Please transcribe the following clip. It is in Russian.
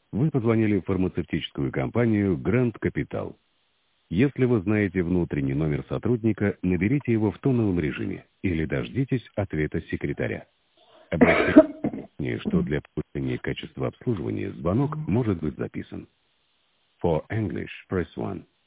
Вы позвонили в фармацевтическую компанию Grand Capital. Если вы знаете внутренний номер сотрудника, наберите его в тоновом режиме или дождитесь ответа секретаря. Обращайте внимание, что для повышения качества обслуживания звонок может быть записан. For English, press 1.